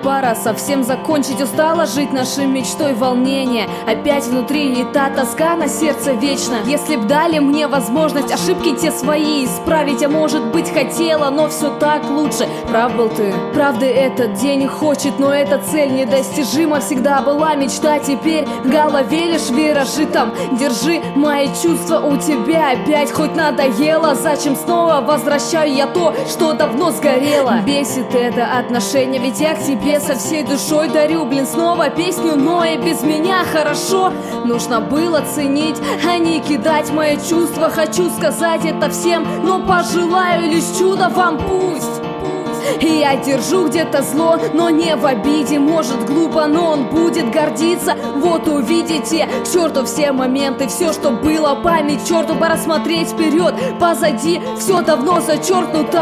пора совсем закончить. Устала жить нашей мечтой волнение. Опять внутри и та тоска на сердце вечно. Если б дали мне возможность ошибки те свои исправить, а может быть хотела, но все так лучше. Прав был ты, правды этот день хочет, но эта цель недостижима. Всегда была мечта, теперь в голове лишь виражи там. Держи мои чувства у тебя опять, хоть надоело. Зачем снова возвращаю я то, что давно сгорело? Бесит это отношение, ведь я к тебе со всей душой дарю, снова песню, но и без меня хорошо. Нужно было ценить, а не кидать мои чувства. Хочу сказать это всем, но пожелаю лишь чуда вам пусть. И я держу где-то зло, но не в обиде. Может глупо, но он будет гордиться. Вот увидите, к черту все моменты, все, что было, память, черту, пора смотреть вперед. Позади все давно зачеркнуто.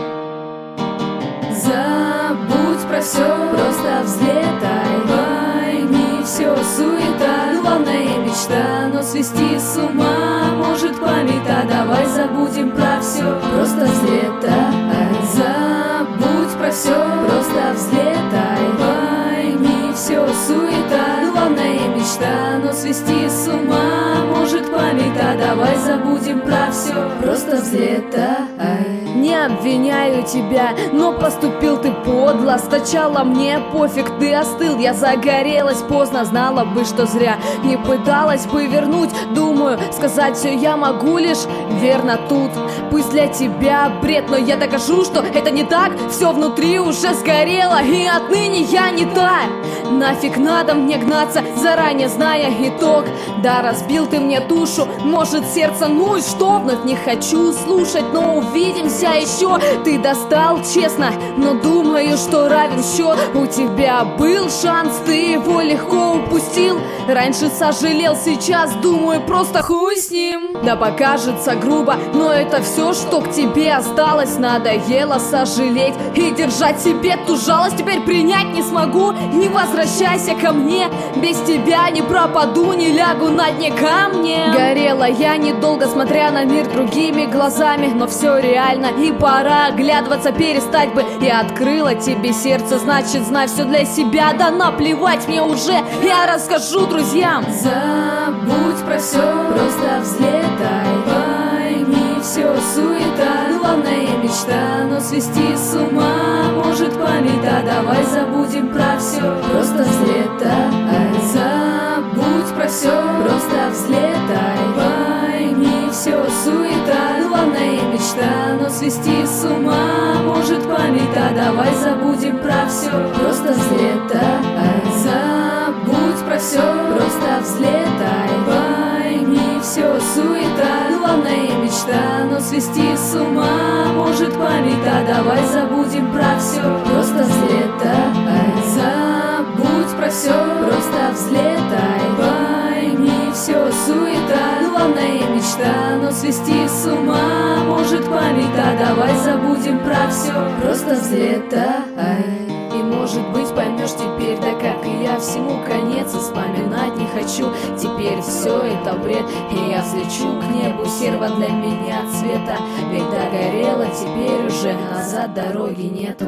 Забудь про все, просто взлетай. Не все суета, главная мечта, но свести с ума может память. А давай забудем про все, просто взлетай. Забудь про все, просто взлетай. Не все суета, главная мечта, но свести с ума может память. А давай забудем про все, просто взлетай. Не обвиняю тебя, но поступил ты подло. Сначала мне пофиг, ты остыл, я загорелась поздно. Знала бы, что зря не пыталась бы вернуть. Думаю, сказать все я могу лишь верно тут. Пусть для тебя бред, но я докажу, что это не так. Все внутри уже сгорело, и отныне я не та. Нафиг надо мне гнаться, заранее зная итог. Да, разбил ты мне душу, может сердце, ну и что? Вновь не хочу слушать, но увидимся еще. Ты достал, честно, но думаю, что равен счет. У тебя был шанс, ты его легко упустил. Раньше сожалел, сейчас думаю, просто хуй с ним. Да покажется грубо, но это все, что к тебе осталось. Надоело сожалеть и держать себе ту жалость. Теперь принять не смогу, не возвращайся ко мне. Без тебя не пропаду, не лягу на дне камня. Горела я недолго, смотря на мир другими глазами, но все реально, и пора оглядываться, перестать бы. Я открыла тебе сердце, значит знай все для себя. Да наплевать мне уже, я расскажу друзьям. Забудь про все, просто взлетай. Не все суета, главная мечта, но свести с ума может память. А давай забудем про все, просто взлетай. Забудь про все, просто взлетай. Не все суета, главная мечта, но свести с ума может память. А давай забудем про все, просто взлетай. Забудь про все, просто взлетай. Не все суета, главная мечта, но свести с ума может память. А давай забудем про все, просто взлетай. Забудь про все, просто взлетай. Не все суета, главная мечта, но свести с ума может память. А давай забудем про все, просто взлетай. И может быть поймешь теперь, да как и я, всему конец, и вспоминать не хочу. Теперь все это бред, и я взлечу к небу, серва для меня цвета. Ведь догорела, теперь уже назад дороги нету.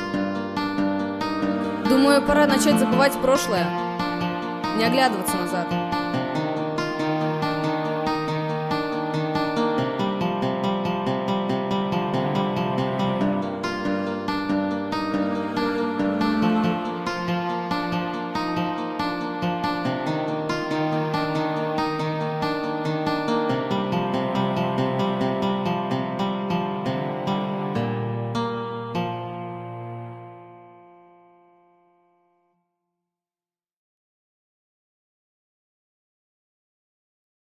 Думаю, пора начать забывать прошлое, не оглядываться назад.